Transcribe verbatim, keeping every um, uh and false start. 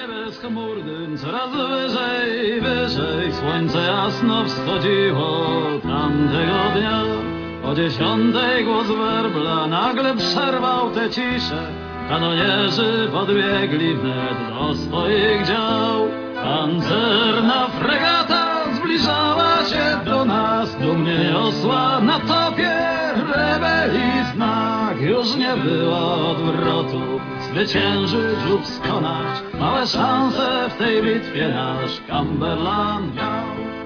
bezchmurnym, coraz wyżej, wyżej słońce jasno wschodziło tamtego dnia. O dziesiątej głos werbla nagle przerwał tę ciszę. Kanonierzy podbiegli wnet do swoich dział. Pancerna fregata zbliżała się do nas, dumnie niosła na topie rebelii znak. Już nie było odwrotu, zwyciężyć lub skonać. Małe szanse w tej bitwie nasz Cumberland miał.